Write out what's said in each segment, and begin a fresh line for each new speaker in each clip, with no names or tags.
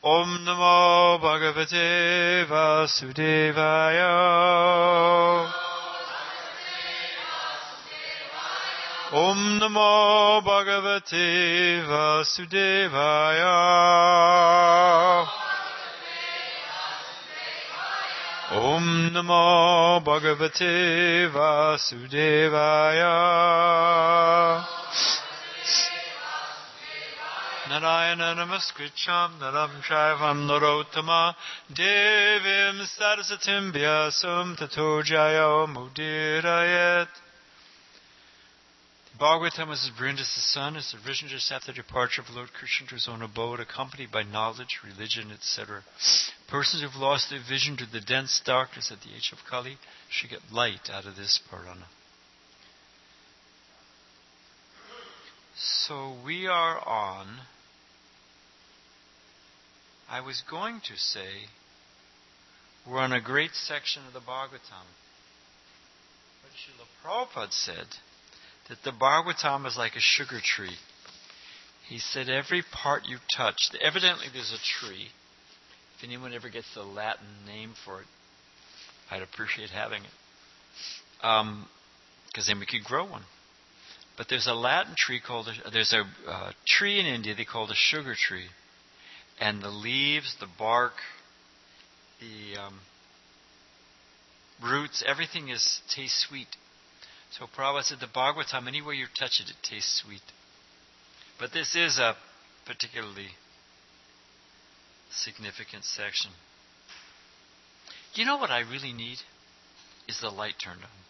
Om Namo Bhagavate Vasudevaya. Om Namo Bhagavate Vasudevaya. Om Namo Bhagavate Vasudevaya. Narayana Namaskritam Naram Shaivam Narottama Devim Sarasatim Vyasam Tato Jayo Mudirayat. Bhagavatam is Vrinda's son, is originated just after the departure of Lord Krishna to his own abode, accompanied by knowledge, religion, etc. Persons who have lost their vision to the dense darkness at the age of Kali should get light out of this Purana. So we are on, I was going to say, we're on a great section of the Bhagavatam. But Srila Prabhupada said that the Bhagavatam is like a sugar tree. He said every part you touch, evidently there's a tree. If anyone ever gets the Latin name for it, I'd appreciate having it. Because then we could grow one. But there's a Latin tree there's a tree in India they call the sugar tree. And the leaves, the bark, the roots, everything tastes sweet. So Prabhupada said the Bhagavatam, anywhere you touch it, it tastes sweet. But this is a particularly significant section. You know what I really need? Is the light turned on.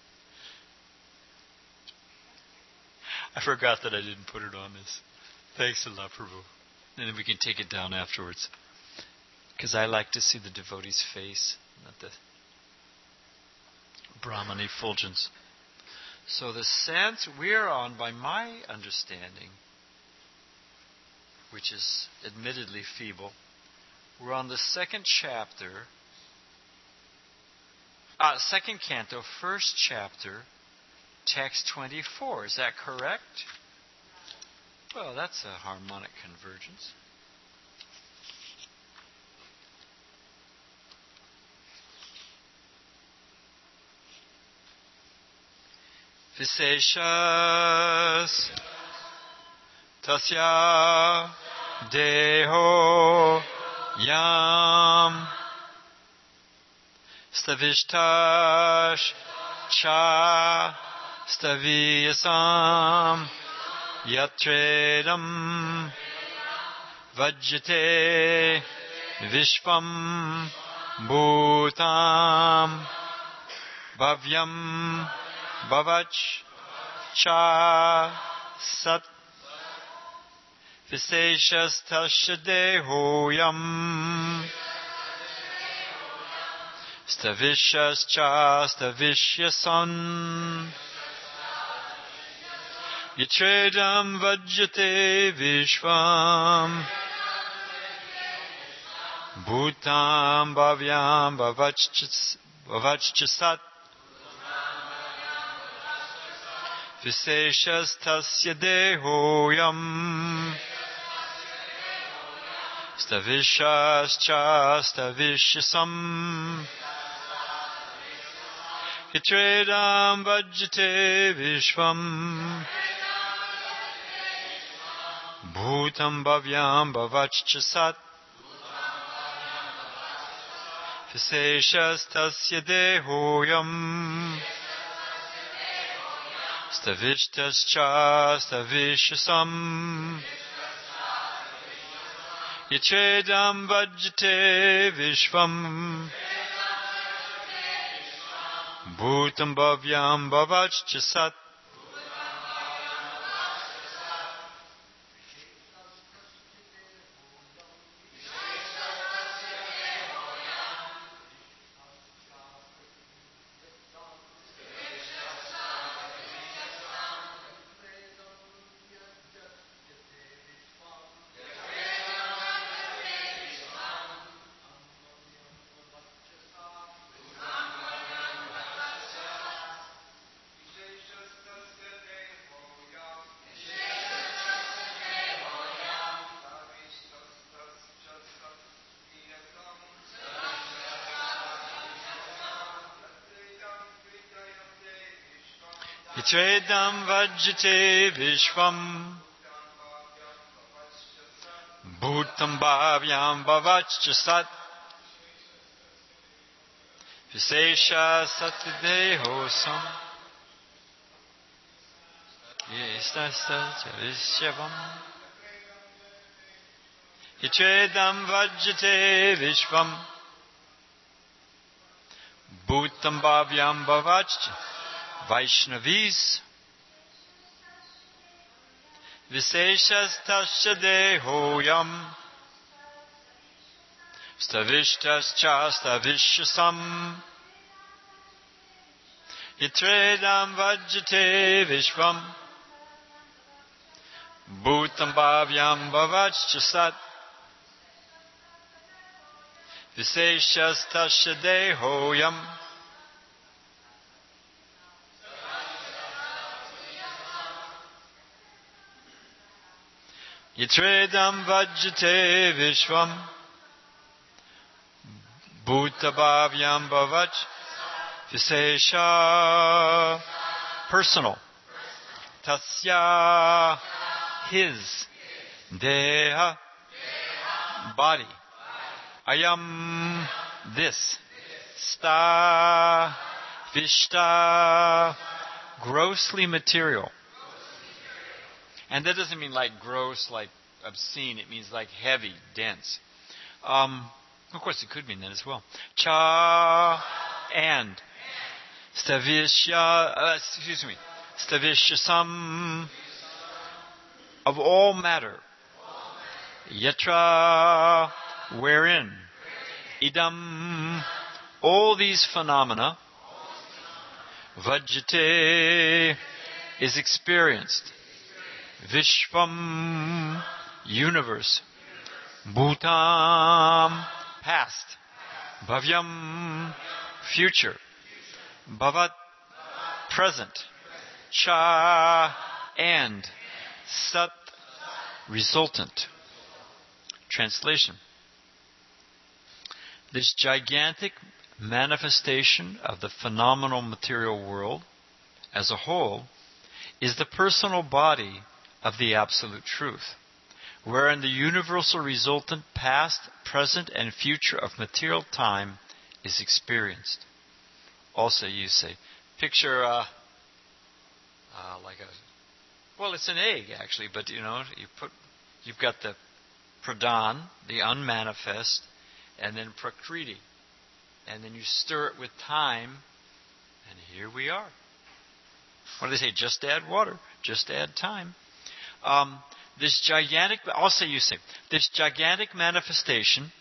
I forgot that I didn't put it on this. Thanks a lot, Prabhu. And then we can take it down afterwards. Because I like to see the devotee's face, not the Brahman effulgence. So the sense we're on, by my understanding, which is admittedly feeble, we're on the second canto, first chapter, text 24. Is that correct? Well, that's a harmonic convergence. Viseshas tasya deho yam stavishtash cha staviyasam yatredam vajjate vishvam bhutam bhavyam bhavach cha sat viseshas tasya dehoyam stavishas cha stavishyasan yatredam vajjate vishvam bhutam bhavyam bhavach sat viseshas tasya dehoyam stavishas cha stavishyasam yatredam vajjate vishvam bhutam bhavyam bhavach sat viseshas tasya dehoyam stavishtas cha stavishyasam yatredam vajjate vishvam bhutam bhavyam bhavach sat. Yatredam vajjate vishvam bhutam bhavyam bhavachcha sat visesha satidehosam yestasta visyavam. Yatredam vajjate vishvam bhutam bhavyam bhavachcha Vaishnavis Viseshas tasya dehoyam Stavishtas cha stavishasam Yatredam vajjate vishvam Bhutam bhavyam bhavachcha sat Viseshas tasya dehoyam Yatredam vajjate vishvam bhutabhavyam bhavach visesha. Personal. Tasya. His. Deha. Body. Ayam. This. Sta. Vishta. Grossly material. And that doesn't mean like gross, like obscene. It means like heavy, dense. Of course, it could mean that as well. Cha and stavishya. Stavishasam of all matter. Yatra wherein. Idam all these phenomena. Vajjate is experienced. Vishvam, universe. Bhutam, past. Bhavyam, future. Bhavat, present. Cha, and. Sat, resultant. Translation. This gigantic manifestation of the phenomenal material world as a whole is the personal body of the Absolute Truth, wherein the universal resultant past, present, and future of material time is experienced. Also, you say, picture it's an egg actually, but you've got the pradhan, the unmanifest, and then prakriti, and then you stir it with time, and here we are. What do they say? Just add water. Just add time. This gigantic manifestation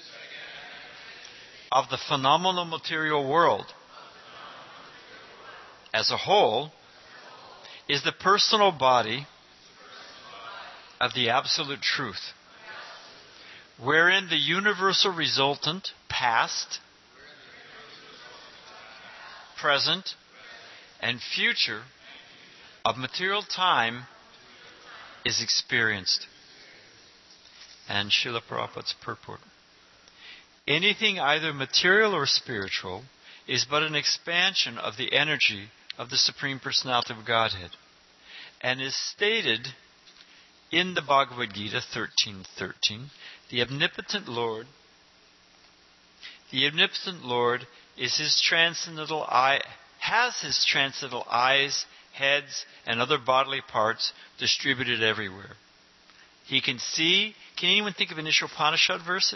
of the phenomenal material world as a whole is the personal body of the Absolute Truth, wherein the universal resultant, past, present, and future of material time is experienced. And Srila Prabhupada's purport. Anything either material or spiritual is but an expansion of the energy of the Supreme Personality of Godhead, and is stated in the Bhagavad Gita 13:13. The omnipotent Lord is his transcendental eye, has his transcendental eyes, heads, and other bodily parts distributed everywhere. He can see. Can anyone think of an Ishopanishad verse?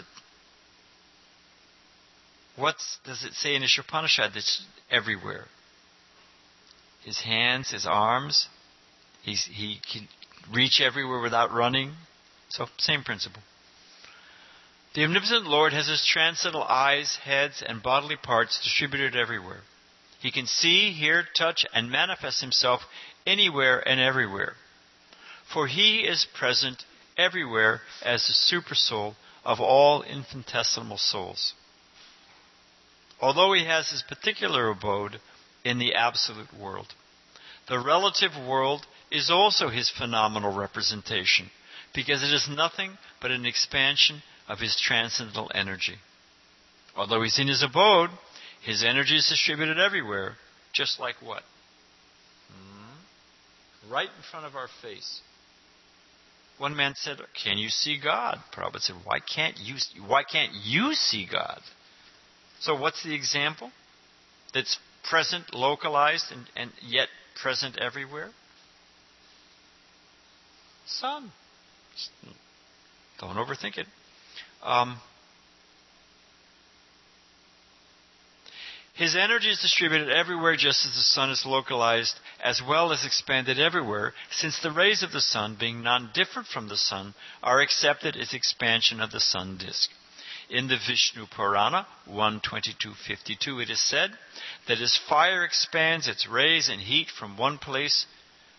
What does it say in Ishopanishad that's everywhere? His hands, his arms. He can reach everywhere without running. So, same principle. The omnipotent Lord has his transcendental eyes, heads, and bodily parts distributed everywhere. He can see, hear, touch, and manifest himself anywhere and everywhere. For he is present everywhere as the supersoul of all infinitesimal souls. Although he has his particular abode in the absolute world, the relative world is also his phenomenal representation, because it is nothing but an expansion of his transcendental energy. Although he's in his abode, his energy is distributed everywhere, just like what? right in front of our face. One man said, "Can you see God?" Prabhupada said, Why can't you see God? So what's the example that's present, localized, and yet present everywhere? Sun. Don't overthink it. His energy is distributed everywhere just as the sun is localized as well as expanded everywhere, since the rays of the sun, being non-different from the sun, are accepted as expansion of the sun disk. In the Vishnu Purana 1.22.52 it is said that as fire expands its rays and heat from one place,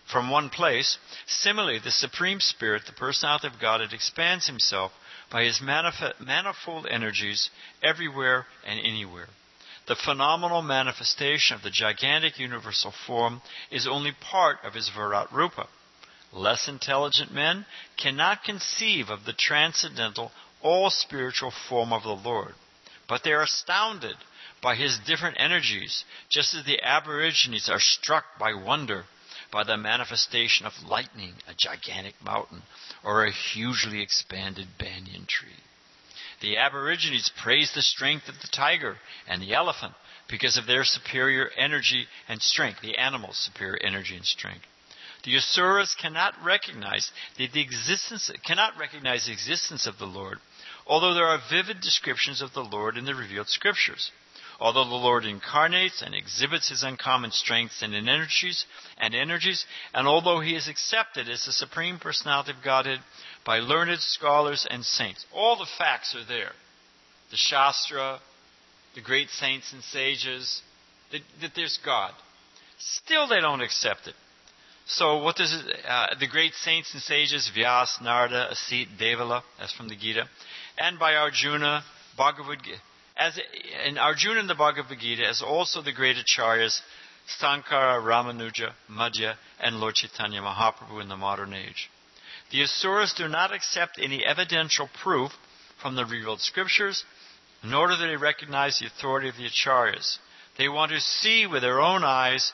similarly the Supreme Spirit, the Personality of Godhead, expands himself by his manifold energies everywhere and anywhere. The phenomenal manifestation of the gigantic universal form is only part of his Virat Rupa. Less intelligent men cannot conceive of the transcendental, all-spiritual form of the Lord, but they are astounded by his different energies, just as the aborigines are struck by wonder by the manifestation of lightning, a gigantic mountain, or a hugely expanded banyan tree. The aborigines praise the strength of the tiger and the elephant because of their superior energy and strength, the animal's superior energy and strength. The Asuras cannot recognize the existence of the Lord, although there are vivid descriptions of the Lord in the revealed scriptures. Although the Lord incarnates and exhibits his uncommon strengths and energies, and although he is accepted as the Supreme Personality of Godhead by learned scholars and saints, all the facts are there. The Shastra, the great saints and sages, that there's God. Still they don't accept it. So what does the great saints and sages, Vyas, Narada, Asit, Devala, that's from the Gita, and by Arjuna, Bhagavad Gita, in Arjuna and the Bhagavad Gita, as also the great acharyas, Sankara, Ramanuja, Madhya, and Lord Chaitanya Mahaprabhu in the modern age. The Asuras do not accept any evidential proof from the revealed scriptures, nor do they recognize the authority of the acharyas. They want to see with their own eyes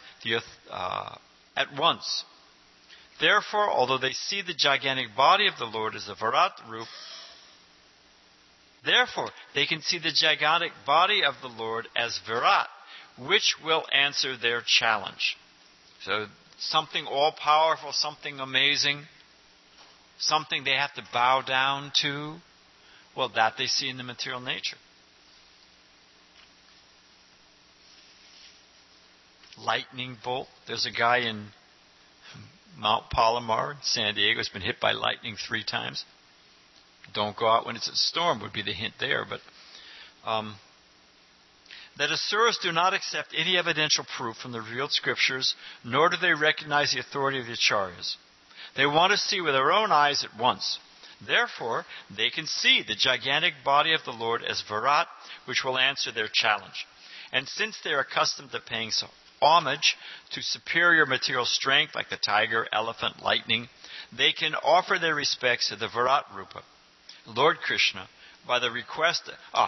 at once. Therefore, although they see the gigantic body of the Lord as the Virat Rupa, they can see the gigantic body of the Lord as Virat, which will answer their challenge. So, something all-powerful, something amazing, something they have to bow down to, well, that they see in the material nature. Lightning bolt. There's a guy in Mount Palomar, San Diego, who's been hit by lightning 3 times. Don't go out when it's a storm would be the hint there. But that Asuras do not accept any evidential proof from the revealed scriptures, nor do they recognize the authority of the acharyas. They want to see with their own eyes at once. Therefore, they can see the gigantic body of the Lord as Virat, which will answer their challenge. And since they are accustomed to paying homage to superior material strength like the tiger, elephant, lightning, they can offer their respects to the Virat Rupa. Lord Krishna, by the request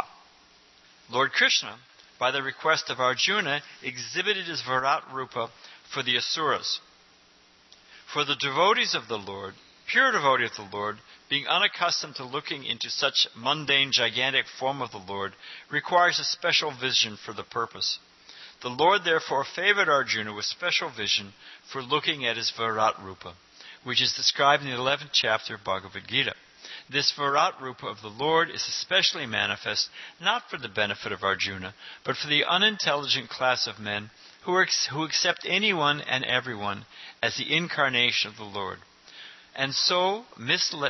of Arjuna, exhibited his Virat Rupa for the Asuras. For the devotees of the Lord, pure devotee of the Lord, being unaccustomed to looking into such mundane, gigantic form of the Lord, requires a special vision for the purpose. The Lord therefore favored Arjuna with special vision for looking at his Virat Rupa, which is described in the 11th chapter of Bhagavad Gita. This Virat Rupa of the Lord is especially manifest not for the benefit of Arjuna, but for the unintelligent class of men who accept anyone and everyone as the incarnation of the Lord, and so misled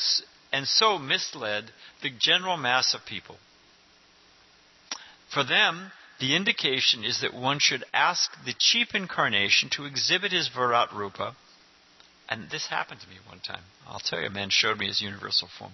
the general mass of people. For them, the indication is that one should ask the chief incarnation to exhibit his Virat Rupa. And this happened to me one time. I'll tell you, a man showed me his universal form.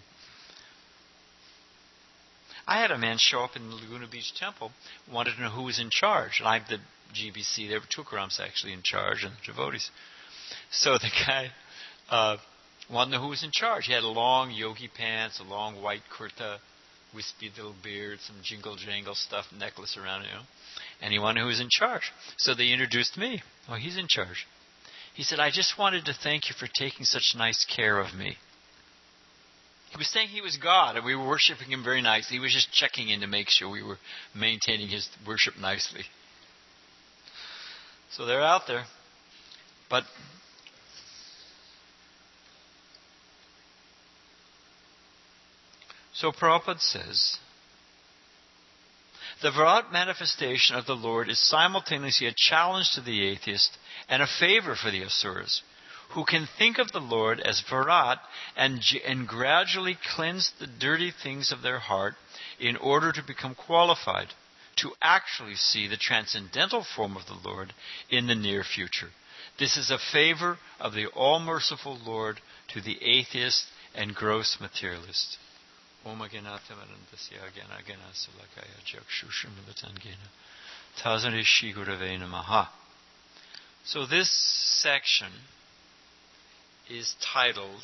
I had a man show up in the Laguna Beach Temple, wanted to know who was in charge. And I'm the GBC. There were Tukarams actually in charge, and the devotees. So the guy wanted to know who was in charge. He had long yogi pants, a long white kurta, wispy little beard, some jingle-jangle stuff, necklace around it, And he wanted to know who was in charge. So they introduced me. Oh, he's in charge. He said, I just wanted to thank you for taking such nice care of me. He was saying he was God, and we were worshiping him very nicely. He was just checking in to make sure we were maintaining his worship nicely. So they're out there. But so Prabhupada says, the Virat manifestation of the Lord is simultaneously a challenge to the atheist and a favor for the asuras, who can think of the Lord as Virat and gradually cleanse the dirty things of their heart in order to become qualified to actually see the transcendental form of the Lord in the near future. This is a favor of the all-merciful Lord to the atheist and gross materialist. So this section is titled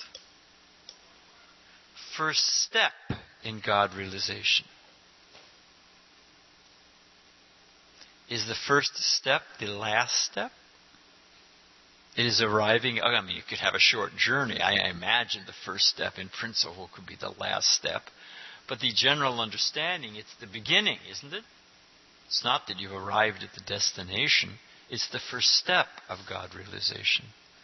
First Step in God Realization. Is the first step the last step? It is arriving. I mean, you could have a short journey. I imagine the first step in principle could be the last step. But the general understanding, it's the beginning, isn't it? It's not that you've arrived at the destination. It's the first step of God realization.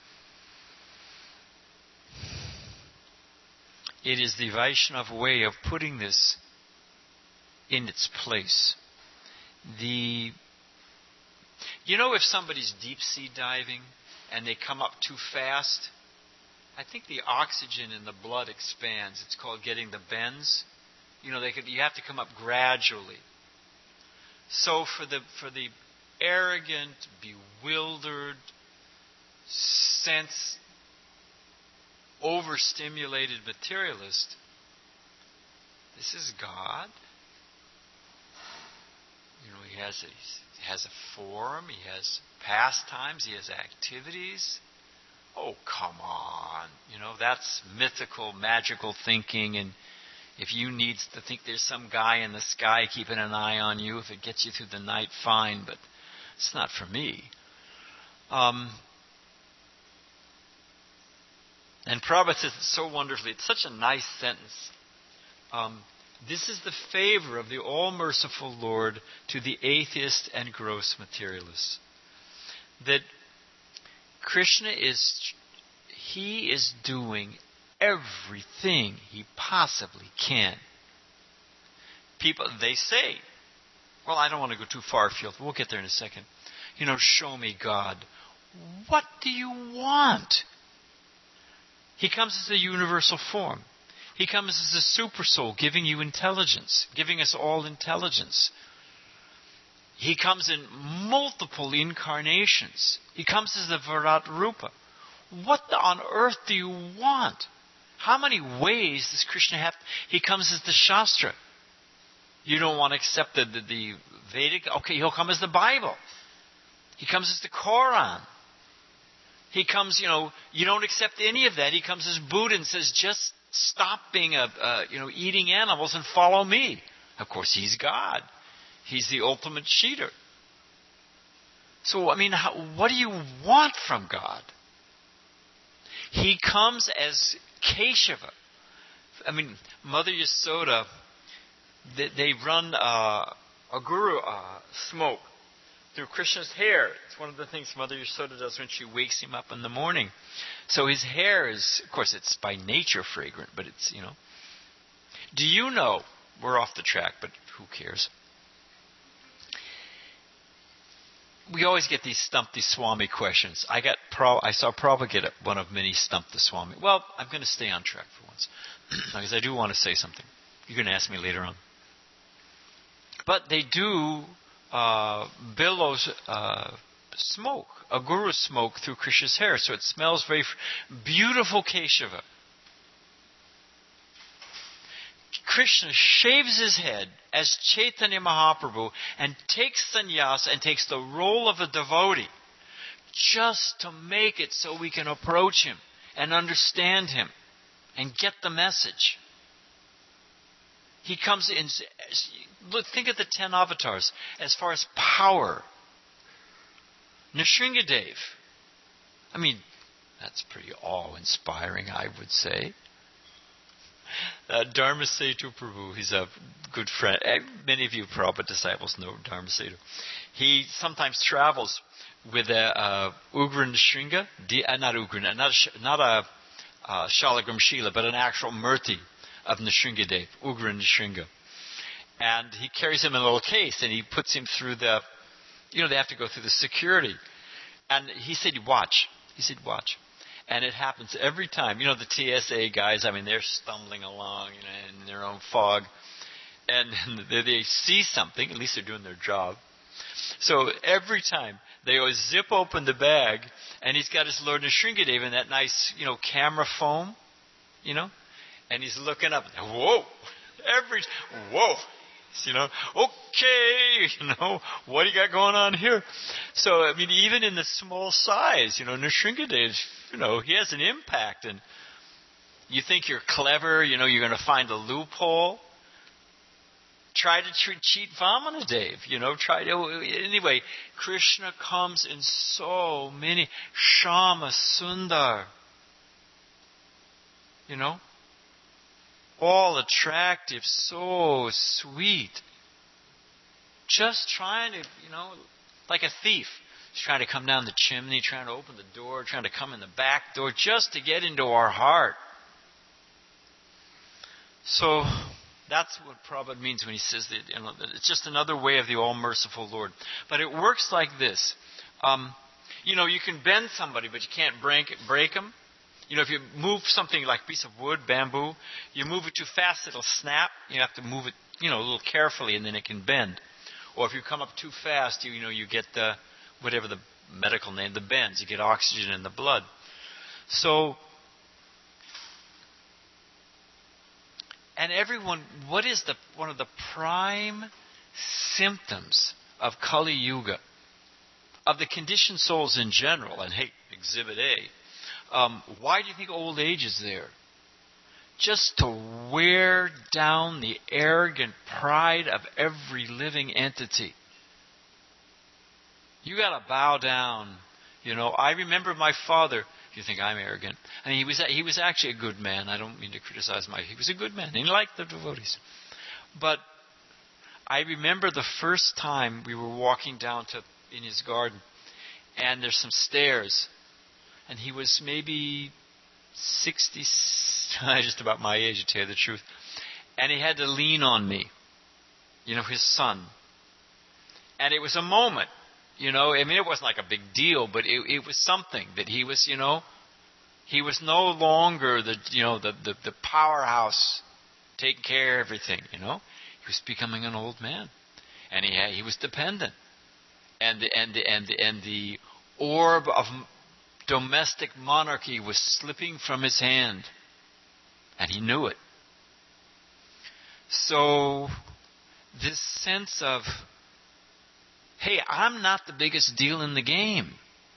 It is the Vaishnava way of putting this in its place. You know, if somebody's deep sea diving and they come up too fast, I think the oxygen in the blood expands. It's called getting the bends. You know, you have to come up gradually. So for the arrogant, bewildered, sense overstimulated materialist, this is God. You know, he has a form, he has pastimes, he has activities. Oh, come on. You know, that's mythical, magical thinking, and if you need to think there's some guy in the sky keeping an eye on you, if it gets you through the night, fine, but it's not for me. And Prabhupada says it so wonderfully. It's such a nice sentence. This is the favor of the all-merciful Lord to the atheist and gross materialist. That Krishna is doing everything he possibly can. People, they say, well, I don't want to go too far afield. We'll get there in a second. You know, show me God. What do you want? He comes as a universal form. He comes as a super soul, giving you intelligence, giving us all intelligence. He comes in multiple incarnations. He comes as the Virat Rupa. What on earth do you want? How many ways does Krishna have? He comes as the Shastra. You don't want to accept the Vedic? Okay, he'll come as the Bible. He comes as the Quran. He comes, you don't accept any of that. He comes as Buddha and says, just stop being eating animals and follow me. Of course, he's God. He's the ultimate cheater. So, what do you want from God? He comes as Keshava. Mother Yasoda, they run a guru smoke through Krishna's hair. It's one of the things Mother Yasoda does when she wakes him up in the morning. So his hair is, of course, it's by nature fragrant, but it's, Do you know, we're off the track, but who cares? We always get these Stump the Swami questions. I saw Prabhupada get one of many Stump the Swami. Well, I'm going to stay on track for once, because I do want to say something. You're going to ask me later on. But they do billows smoke, a guru smoke through Krishna's hair, so it smells very beautiful Keshava. Krishna shaves his head as Chaitanya Mahaprabhu and takes sannyas and takes the role of a devotee just to make it so we can approach him and understand him and get the message. He comes in, think of the 10 avatars as far as power. Nrsingadev, I mean, that's pretty awe-inspiring, I would say. Dharma Setu Prabhu, he's a good friend. Many of you Prabhupada disciples know Dharma Setu. He sometimes travels with a Ugra Nrsinga, not Ugra, not a Shalagram Shila, but an actual Murti of Nrsingadev, Ugra Nrsinga. And he carries him in a little case, and he puts him through they have to go through the security. And he said, watch. And it happens every time. The TSA guys, they're stumbling along in their own fog. And they see something, at least they're doing their job. So every time they always zip open the bag, and he's got his Lord Nrsingadev in that nice, camera foam, and he's looking up. Whoa! Whoa! Okay, what do you got going on here? So, even in the small size, Nrsingadev, he has an impact. And you think you're clever, you're going to find a loophole. Try to cheat Vamanadev, Anyway, Krishna comes in so many. Shama Sundar. All attractive, so sweet. Just trying to, like a thief. He's trying to come down the chimney, trying to open the door, trying to come in the back door, just to get into our heart. So that's what Prabhupada means when he says that, it's just another way of the all-merciful Lord. But it works like this. You can bend somebody, but you can't break them. If you move something like a piece of wood, bamboo, you move it too fast, it'll snap. You have to move it, a little carefully, and then it can bend. Or if you come up too fast, you get the, whatever the medical name, the bends. You get oxygen in the blood. So, and everyone, what is one of the prime symptoms of Kali Yuga, of the conditioned souls in general, and Exhibit A, why do you think old age is there? Just to wear down the arrogant pride of every living entity. You got to bow down. I remember my father. You think I'm arrogant? He was actually a good man. I don't mean to criticize he was a good man. He liked the devotees. But I remember the first time we were walking down in his garden, and there's some stairs. And he was maybe 60, just about my age, to tell you the truth. And he had to lean on me, his son. And it was a moment, it wasn't like a big deal, but it was something that he was, he was no longer the powerhouse taking care of everything, He was becoming an old man. And he was dependent. And the orb of domestic monarchy was slipping from his hand. And he knew it. So, this sense of, hey, I'm not the biggest deal in the game.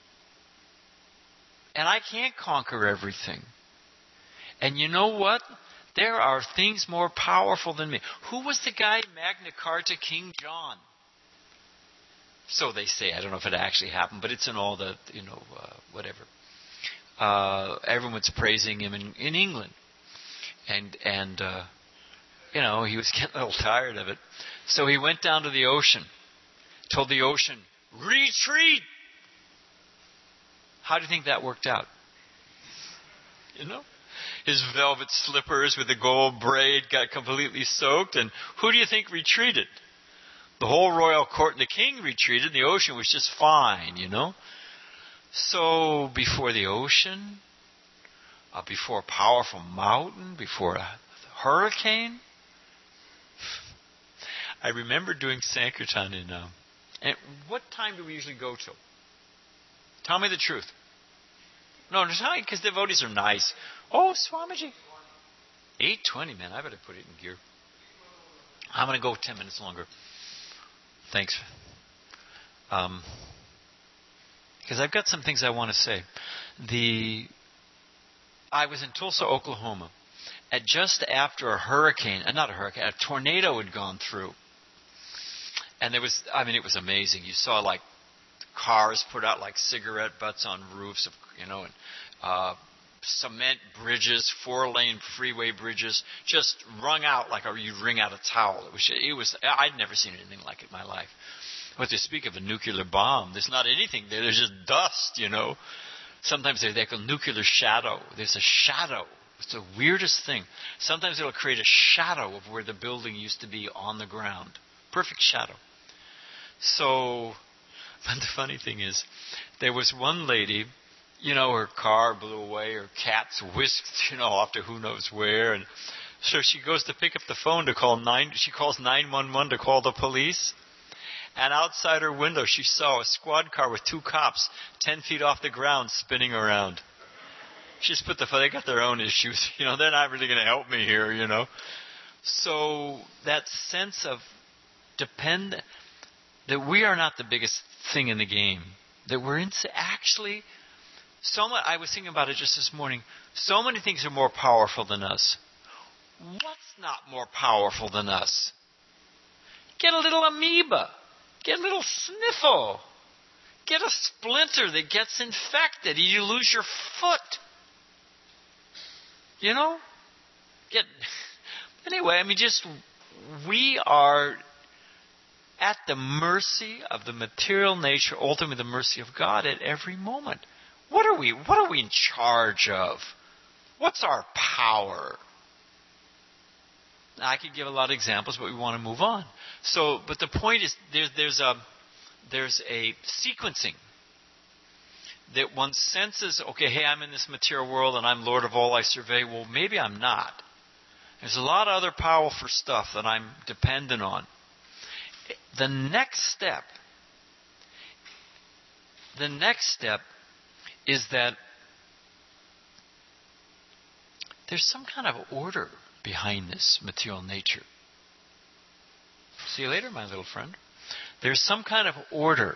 And I can't conquer everything. And you know what? There are things more powerful than me. Who was the guy, Magna Carta, King John? So they say. I don't know if it actually happened, but it's in all the, whatever. Everyone's praising him in England. And he was getting a little tired of it. So he went down to the ocean, told the ocean, retreat! How do you think that worked out? His velvet slippers with the gold braid got completely soaked, and who do you think retreated? The whole royal court and the king retreated. The ocean was just fine, So before the ocean, before a powerful mountain, before a hurricane, I remember doing Sankirtan and what time do we usually go till? Tell me the truth. No, because devotees are nice. Oh, Swamiji. 8:20, man. I better put it in gear. I'm going to go 10 minutes longer. Thanks. Because I've got some things I want to say. I was in Tulsa, Oklahoma, just after a tornado had gone through. And it was amazing. You saw cars put out like cigarette butts on roofs of, and cement bridges, 4-lane freeway bridges, just wrung out like you'd wring out a towel. I'd never seen anything like it in my life. But to speak of a nuclear bomb, there's not anything there. There's just dust, Sometimes they call nuclear shadow. There's a shadow. It's the weirdest thing. Sometimes it'll create a shadow of where the building used to be on the ground. Perfect shadow. So, but the funny thing is, there was one lady, her car blew away, her cats whisked, off to who knows where, and so she goes to pick up the phone to call she calls 911 to call the police, and outside her window she saw a squad car with 2 cops 10 feet off the ground spinning around. She just they got their own issues, they're not really going to help me here, So that sense of that we are not the biggest thing in the game, that we're actually, I was thinking about it just this morning, so many things are more powerful than us. What's not more powerful than us? Get a little amoeba. Get a little sniffle. Get a splinter that gets infected. You lose your foot. Anyway, we are at the mercy of the material nature, ultimately the mercy of God at every moment. What are we in charge of? What's our power? Now, I could give a lot of examples, but we want to move on. But the point is, there's a sequencing that one senses, okay, hey, I'm in this material world and I'm Lord of all I survey. Well, maybe I'm not. There's a lot of other powerful stuff that I'm dependent on. The next step is that there's some kind of order behind this material nature. See you later, my little friend. There's some kind of order.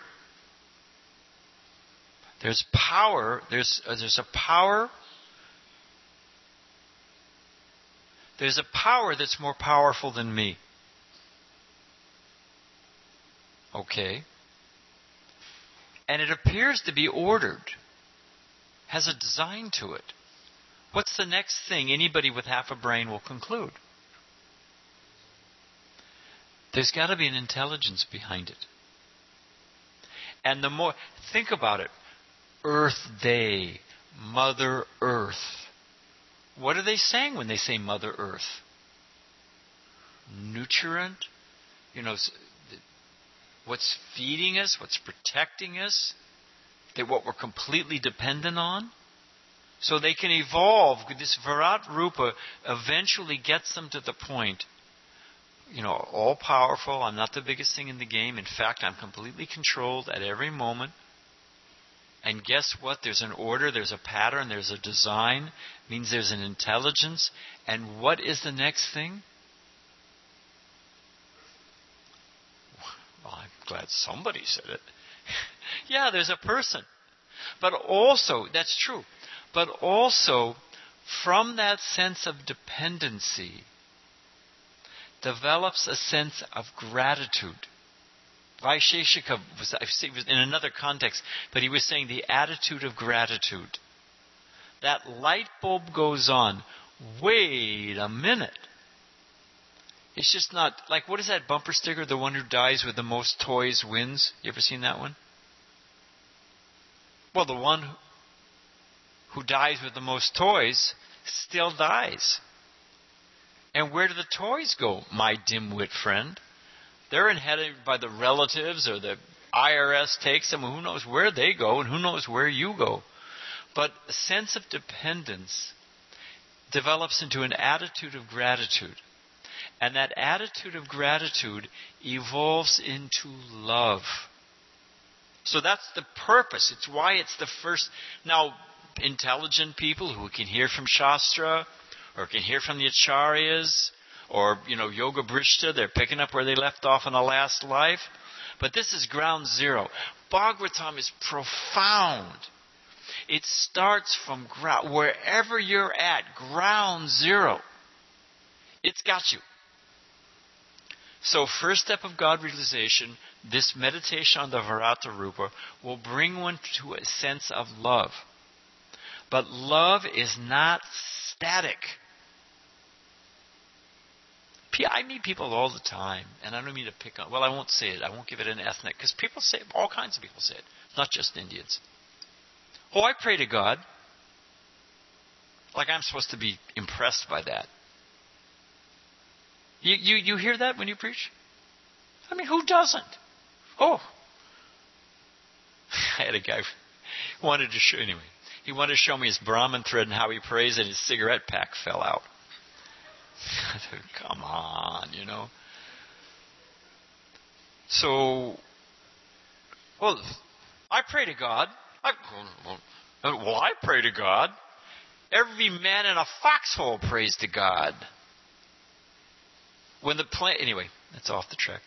There's power. There's a power. There's a power that's more powerful than me. Okay. And it appears to be ordered. Has a design to it. What's the next thing anybody with half a brain will conclude? There's got to be an intelligence behind it. And the more, think about it. Earth Day, Mother Earth. What are they saying when they say Mother Earth? Nutrient? What's feeding us, what's protecting us, that what we're completely dependent on. So they can evolve. This Virat Rupa eventually gets them to the point, all powerful, I'm not the biggest thing in the game. In fact, I'm completely controlled at every moment. And guess what? There's an order, there's a pattern, there's a design. It means there's an intelligence. And what is the next thing? Well, I'm glad somebody said it. Yeah, there's a person. But also, that's true. But also, from that sense of dependency, develops a sense of gratitude. Vaisheshika was in another context, but he was saying the attitude of gratitude. That light bulb goes on. Wait a minute. It's just not, like, what is that bumper sticker? The one who dies with the most toys wins. You ever seen that one? Well, the one who dies with the most toys still dies. And where do the toys go, my dimwit friend? They're inherited by the relatives, or the IRS takes them, and who knows where they go, and who knows where you go. But a sense of dependence develops into an attitude of gratitude. And that attitude of gratitude evolves into love. So that's the purpose. It's why it's the first. Now, intelligent people who can hear from Shastra, or can hear from the Acharyas, or, Yoga Brishta, they're picking up where they left off in the last life. But this is ground zero. Bhagavatam is profound. It starts from wherever you're at, ground zero. It's got you. So first step of God realization, this meditation on the Virata Rupa will bring one to a sense of love. But love is not static. I meet people all the time, and I don't mean to pick on... Well, I won't say it. I won't give it an ethnic, because people say it. All kinds of people say it. Not just Indians. Oh, I pray to God. Like I'm supposed to be impressed by that. You hear that when you preach? I mean, who doesn't? Oh. I had a guy who wanted to show... Anyway, he wanted to show me his Brahmin thread and how he prays, and his cigarette pack fell out. I said, come on, So, well, I pray to God. I pray to God. Every man in a foxhole prays to God. Anyway, that's off the track.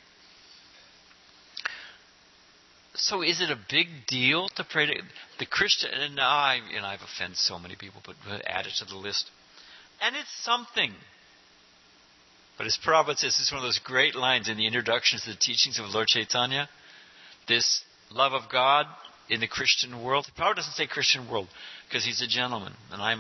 So is it a big deal to pray to the Christian? And I've offended so many people, but add it to the list. And it's something. But as Prabhupada says, it's one of those great lines in the introductions to the teachings of Lord Chaitanya. This love of God in the Christian world. Prabhupada doesn't say Christian world because he's a gentleman and I'm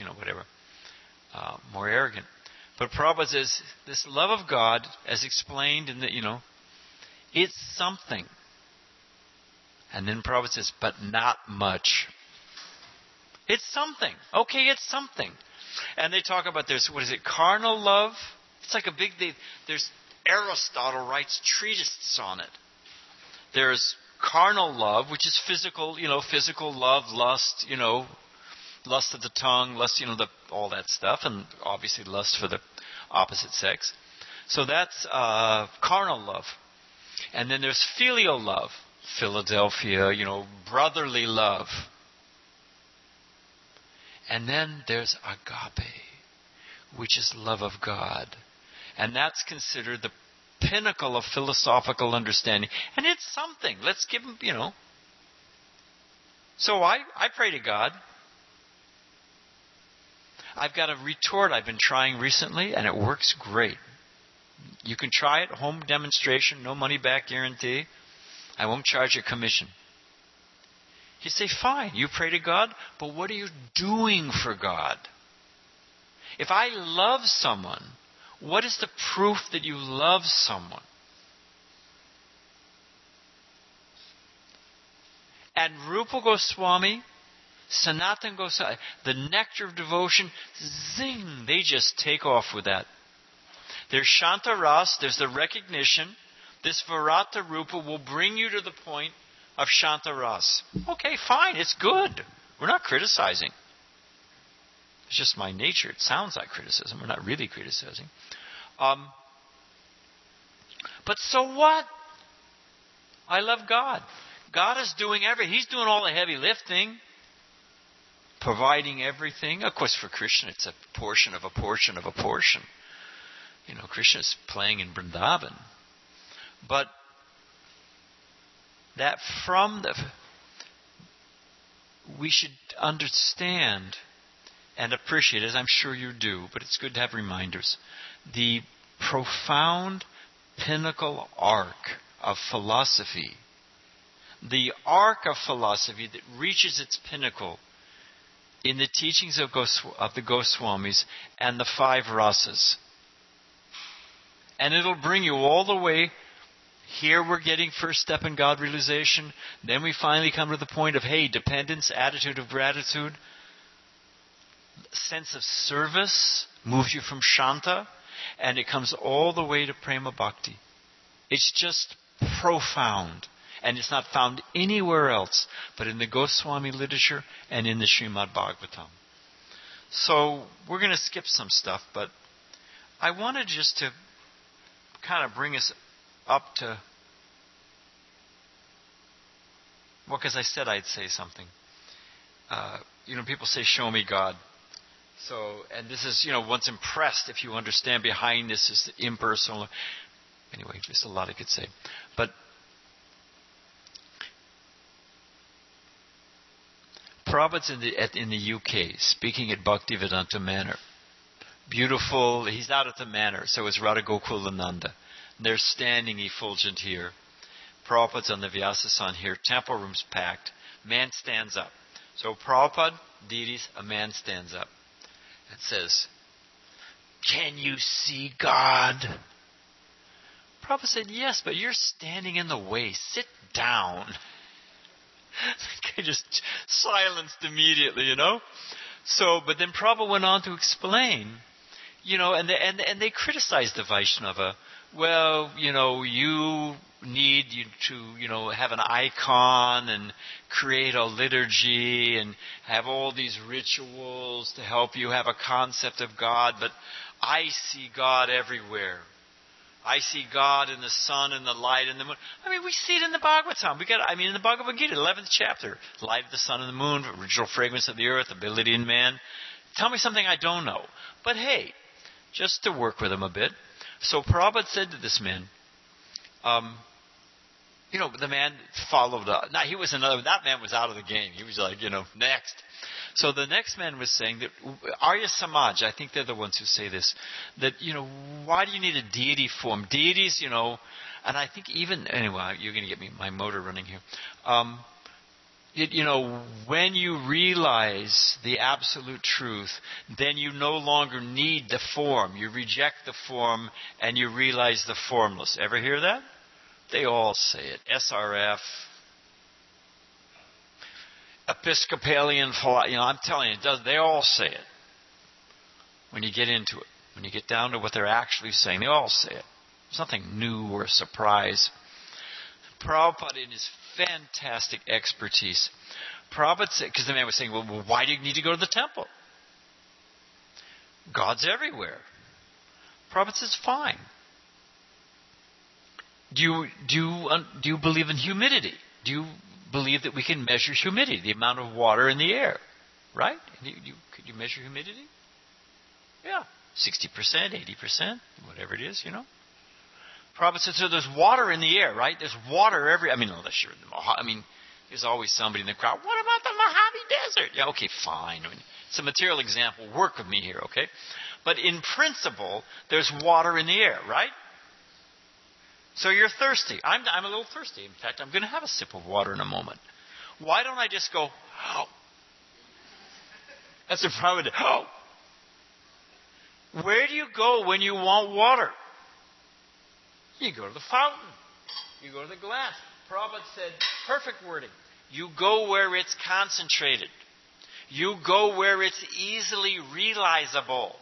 more arrogant. But Prabhupada says this love of God, as explained in the, it's something. And then Prabhupada says, but not much. It's something. Okay, it's something. And they talk about carnal love? It's like there's Aristotle writes treatises on it. There's carnal love, which is physical, physical love, lust, lust of the tongue, lust, all that stuff, and obviously lust for the opposite sex. So that's carnal love. And then there's filial love, Philadelphia, brotherly love. And then there's agape, which is love of God. And that's considered the pinnacle of philosophical understanding. And it's something. Let's give them, So I pray to God. I've got a retort I've been trying recently, and it works great. You can try it, home demonstration, no money back guarantee. I won't charge a commission. You say, fine, you pray to God, but what are you doing for God? If I love someone, what is the proof that you love someone? And Rupa Goswami, Sanatana Goswami, the nectar of devotion, zing, they just take off with that. There's Shanta Ras, there's the recognition. This Virata Rupa will bring you to the point of Shanta Ras. Okay, fine, it's good. We're not criticizing. It's just my nature. It sounds like criticism. We're not really criticizing. But so what? I love God. God is doing everything. He's doing all the heavy lifting. Providing everything. Of course, for Krishna, it's a portion of a portion of a portion. Krishna's playing in Vrindavan. But that we should understand and appreciate, as I'm sure you do, but it's good to have reminders, the profound pinnacle arc of philosophy. The arc of philosophy that reaches its pinnacle in the teachings of the Goswamis and the 5 rasas. And it'll bring you all the way. Here we're getting first step in God realization. Then we finally come to the point of, dependence, attitude of gratitude. Sense of service moves you from Shanta. And it comes all the way to Prema Bhakti. It's just profound. And it's not found anywhere else but in the Goswami literature and in the Srimad Bhagavatam. So we're going to skip some stuff, but I wanted just to kind of bring us up to... Well, because I said I'd say something. People say, show me God. So, and this is, once impressed, if you understand behind this is the impersonal. Anyway, there's a lot I could say. But Prabhupada's in the UK, speaking at Bhaktivedanta Manor. Beautiful, he's out at the manor, so is Radha Gokulananda. They're standing effulgent here. Prabhupada's on the Vyasasan here. Temple room's packed. Man stands up. So Prabhupada, deities, a man stands up and says, "Can you see God?" Prabhupada said, "Yes, but you're standing in the way. Sit down." Just silenced immediately, So, but then Prabhupada went on to explain, and they criticized the Vaishnava. Well, you need to, have an icon and create a liturgy and have all these rituals to help you have a concept of God, but I see God everywhere. I see God in the sun and the light and the moon. We see it in the Bhagavatam. In the Bhagavad Gita, 11th chapter. Light of the sun and the moon, original fragrance of the earth, ability in man. Tell me something I don't know. But hey, just to work with him a bit. So Prabhupada said to this man, the man followed up. Now, that man was out of the game. He was like, next. So the next man was saying that Arya Samaj, I think they're the ones who say this, that, why do you need a deity form? Deities, and I think even, anyway, you're going to get me my motor running here. When you realize the absolute truth, then you no longer need the form. You reject the form and you realize the formless. Ever hear that? They all say it. SRF, Episcopalian, I'm telling you, they all say it. When you get into it, when you get down to what they're actually saying, they all say it. It's nothing new or a surprise. Prabhupada, in his fantastic expertise, Prabhupada said, because the man was saying, well, why do you need to go to the temple? God's everywhere. Prabhupada says, fine. Do you believe in humidity? Do you believe that we can measure humidity, the amount of water in the air? Right? Could you measure humidity? Yeah. 60%, 80%, whatever it is, Prabhupada said, so there's water in the air, right? There's water unless you're in the Mojave. There's always somebody in the crowd. What about the Mojave Desert? Yeah, okay, fine. It's a material example. Work with me here, okay? But in principle, there's water in the air, right? So you're thirsty. I'm a little thirsty. In fact, I'm going to have a sip of water in a moment. Why don't I just go, oh? That's what Prabhupada did. Oh. Where do you go when you want water? You go to the fountain. You go to the glass. Prabhupada said, perfect wording. You go where it's concentrated. You go where it's easily realizable.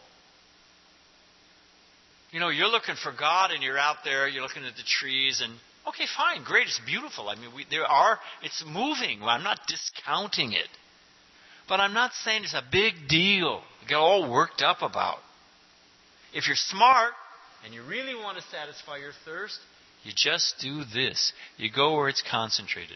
You're looking for God and you're out there, you're looking at the trees and, okay, fine, great, it's beautiful. It's moving. I'm not discounting it. But I'm not saying it's a big deal to get all worked up about. If you're smart and you really want to satisfy your thirst, you just do this. You go where it's concentrated.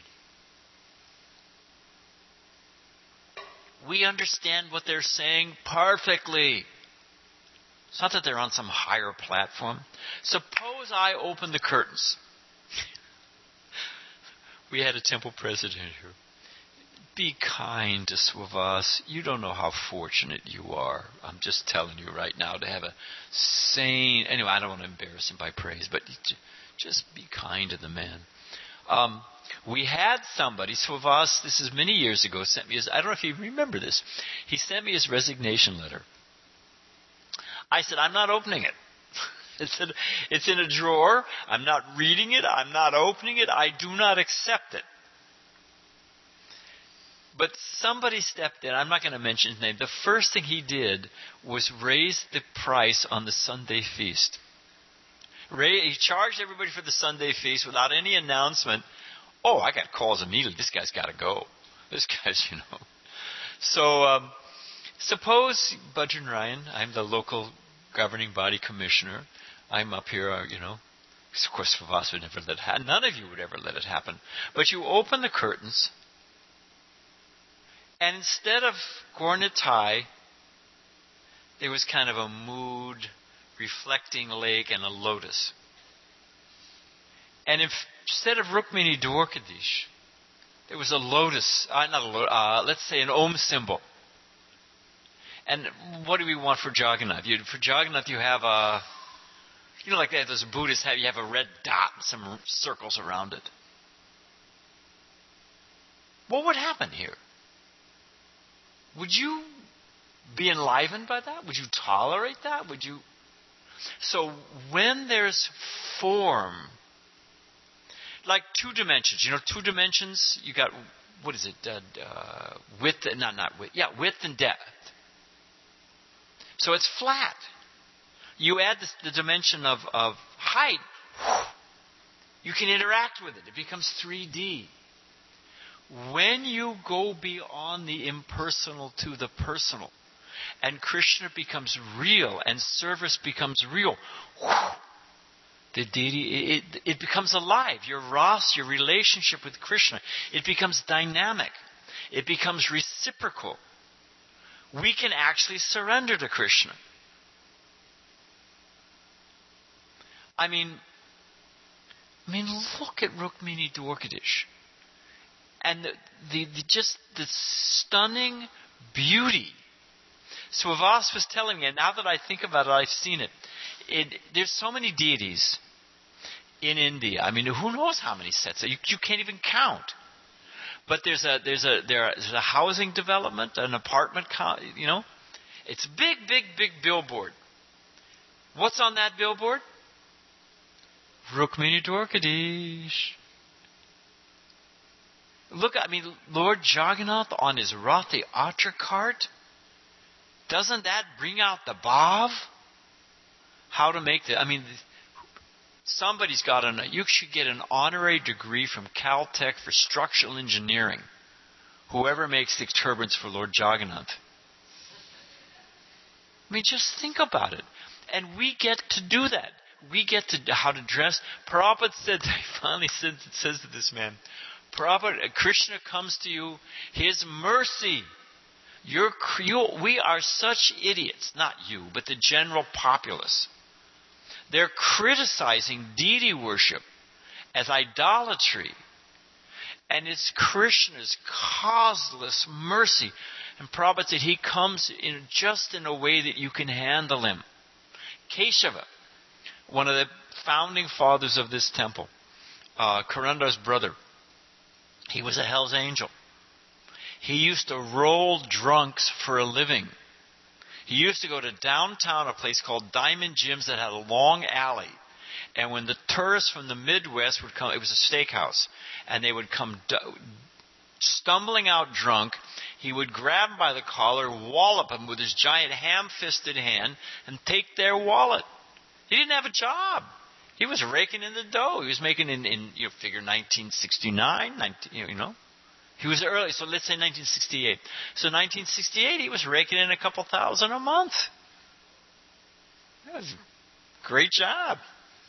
We understand what they're saying perfectly. It's not that they're on some higher platform. Suppose I open the curtains. We had a temple president here. Be kind to Swavas. You don't know how fortunate you are. I'm just telling you right now to have a sane... Anyway, I don't want to embarrass him by praise, but just be kind to the man. We had somebody, Swavas, this is many years ago, sent me his... I don't know if you remember this. He sent me his resignation letter. I said, I'm not opening it. It's in a drawer. I'm not reading it. I'm not opening it. I do not accept it. But somebody stepped in. I'm not going to mention his name. The first thing he did was raise the price on the Sunday feast. He charged everybody for the Sunday feast without any announcement. Oh, I got calls immediately. This guy's got to go. This guy's, So, suppose, Bajran Ryan, I'm the local governing body commissioner. I'm up here, Of course, Svavas would never let it happen. None of you would ever let it happen. But you open the curtains, and instead of Gornitai, there was kind of a mood, reflecting lake, and a lotus. And instead of Rukmini Dwarkadish, there was a lotus, let's say an Om symbol. And what do we want for Jagannath? For Jagannath, you have a, like those Buddhists have, you have a red dot and some circles around it. What would happen here? Would you be enlivened by that? Would you tolerate that? Would you? So when there's form, like two dimensions, two dimensions, you got, what is it, width, not width, width and depth. So it's flat. You add the dimension of height, you can interact with it. It becomes 3D. When you go beyond the impersonal to the personal, and Krishna becomes real, and service becomes real, the deity, it becomes alive. Your ras, your relationship with Krishna, it becomes dynamic. It becomes reciprocal. We can actually surrender to Krishna. I mean, look at Rukmini Dwarkadish. And the stunning beauty. Swavas was telling me, and now that I think about it, I've seen it. There's so many deities in India. I mean, who knows how many sets? You can't even count. But there's a housing development, an apartment, It's a big, big, big billboard. What's on that billboard? Rukmini Dwarkadish. Look, Lord Jagannath on his Rathi Atra cart. Doesn't that bring out the bhav? How to make somebody's got you should get an honorary degree from Caltech for structural engineering. Whoever makes the turbines for Lord Jagannath. Just think about it. And we get to do that. We get to how to dress. Prabhupada said, he finally says to this man, Prabhupada, Krishna comes to you, his mercy. We are such idiots, not you, but the general populace. They're criticizing deity worship as idolatry. And it's Krishna's causeless mercy. And Prabhupada said he comes in a way that you can handle him. Keshava, one of the founding fathers of this temple, Karandar's brother, he was a Hell's Angel. He used to roll drunks for a living. He used to go to downtown, a place called Diamond Jim's that had a long alley. And when the tourists from the Midwest would come, it was a steakhouse, and they would come stumbling out drunk, he would grab them by the collar, wallop them with his giant ham-fisted hand, and take their wallet. He didn't have a job. He was raking in the dough. He was making figure 1969, He was early, so let's say 1968. So 1968, he was raking in a couple thousand a month. That was a great job.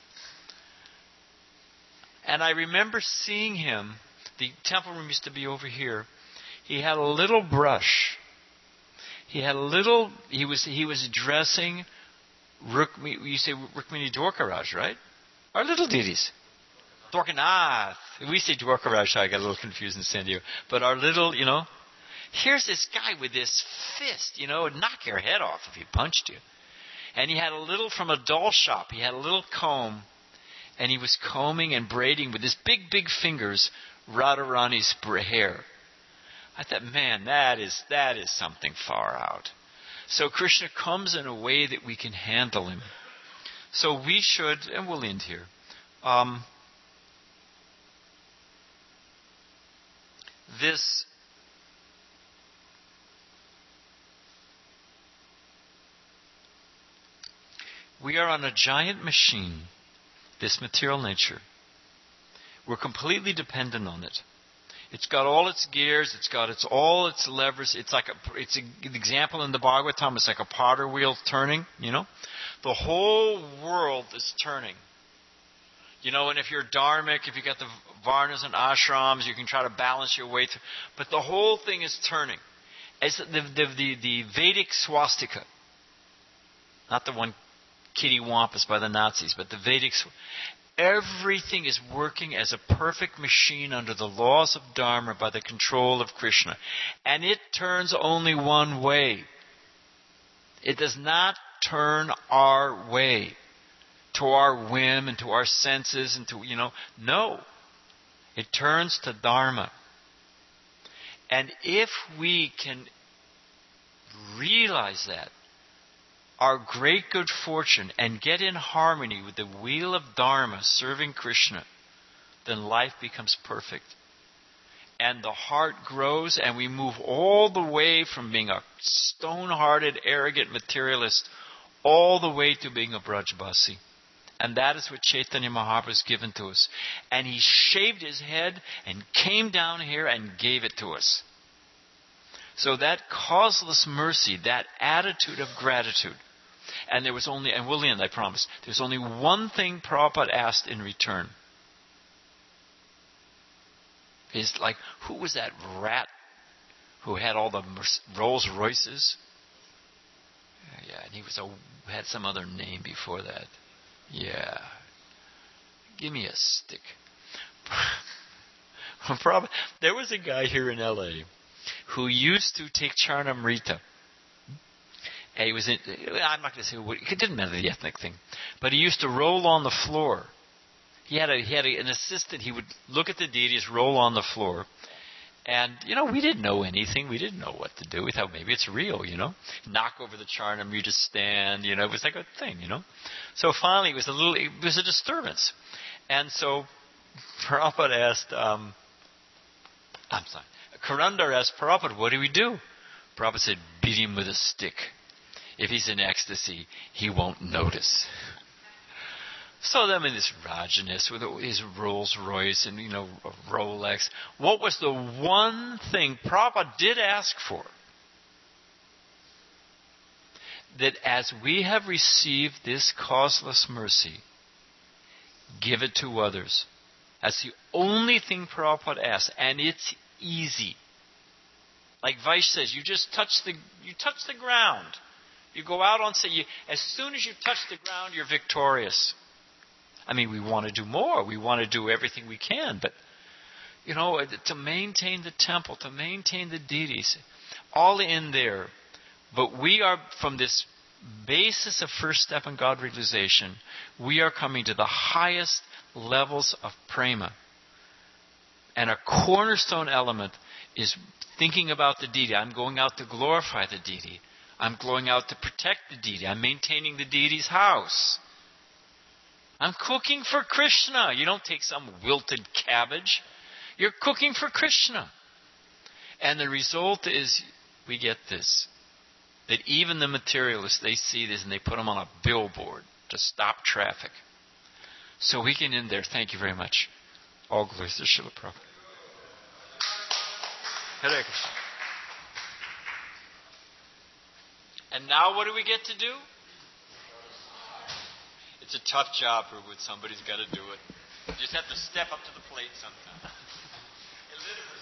And I remember seeing him. The temple room used to be over here. He had a little brush. He was dressing you say Rukmini Dwarkaraj, right? Our little deities. Dwarkanath. We say Dwarkaraj, I got a little confused in San Diego. But our little, here's this guy with this fist, it'd knock your head off if he punched you. And he had from a doll shop, he had a little comb, and he was combing and braiding with his big, big fingers Radharani's hair. I thought, man, that is something far out. So Krishna comes in a way that we can handle him. So we should, and we'll end here. We are on a giant machine, this material nature. We're completely dependent on it. It's got all its gears. It's got all its levers. It's an example in the Bhagavatam. It's like a potter wheel turning. The whole world is turning. And if you're dharmic, if you got the varnas and ashrams, you can try to balance your way through. But the whole thing is turning. It's the Vedic swastika, not the one kitty wampus by the Nazis, but the Vedic. Everything is working as a perfect machine under the laws of Dharma by the control of Krishna. And it turns only one way. It does not turn our way, to our whim and to our senses and to, No. It turns to Dharma. And if we can realize that, our great good fortune, and get in harmony with the wheel of Dharma serving Krishna, then life becomes perfect. And the heart grows, and we move all the way from being a stone-hearted, arrogant materialist all the way to being a Brajbasi. And that is what Chaitanya Mahaprabhu has given to us. And he shaved his head and came down here and gave it to us. So that causeless mercy, that attitude of gratitude. And there was only, and we'll end, I promise, there's only one thing Prabhupada asked in return. He's like, who was that rat who had all the Rolls Royces? Yeah, and he had some other name before that. Yeah. Give me a stick. There was a guy here in L.A. who used to take Charnamrita. And he was I'm not going to say what, it didn't matter the ethnic thing, but he used to roll on the floor. He had an assistant. He would look at the deities, roll on the floor. And, we didn't know anything. We didn't know what to do. We thought maybe it's real, Knock over the Charnamrita stand, it was like a thing, So finally it was a disturbance. And so Prabhupada asked, Karandar asked Prabhupada, what do we do? Prabhupada said, beat him with a stick. If he's in ecstasy, he won't notice. So them in this Rajaness with his Rolls Royce and, Rolex. What was the one thing Prabhupada did ask for? That as we have received this causeless mercy, give it to others. That's the only thing Prabhupada asks. And it's easy. Like Vaish says, you touch the ground. You go out on say, as soon as you touch the ground, you're victorious. I mean, we want to do more. We want to do everything we can. But, to maintain the temple, to maintain the deities, all in there. But we are, from this basis of first step in God realization, we are coming to the highest levels of prema. And a cornerstone element is thinking about the deity. I'm going out to glorify the deity. I'm going out to protect the deity. I'm maintaining the deity's house. I'm cooking for Krishna. You don't take some wilted cabbage. You're cooking for Krishna. And the result is we get this. That even the materialists, they see this and they put them on a billboard to stop traffic. So we can end there. Thank you very much. All glories to Srila Prabhupada. Hare Krishna. And now what do we get to do? It's a tough job, Prabhu. Somebody's got to do it. You just have to step up to the plate sometime.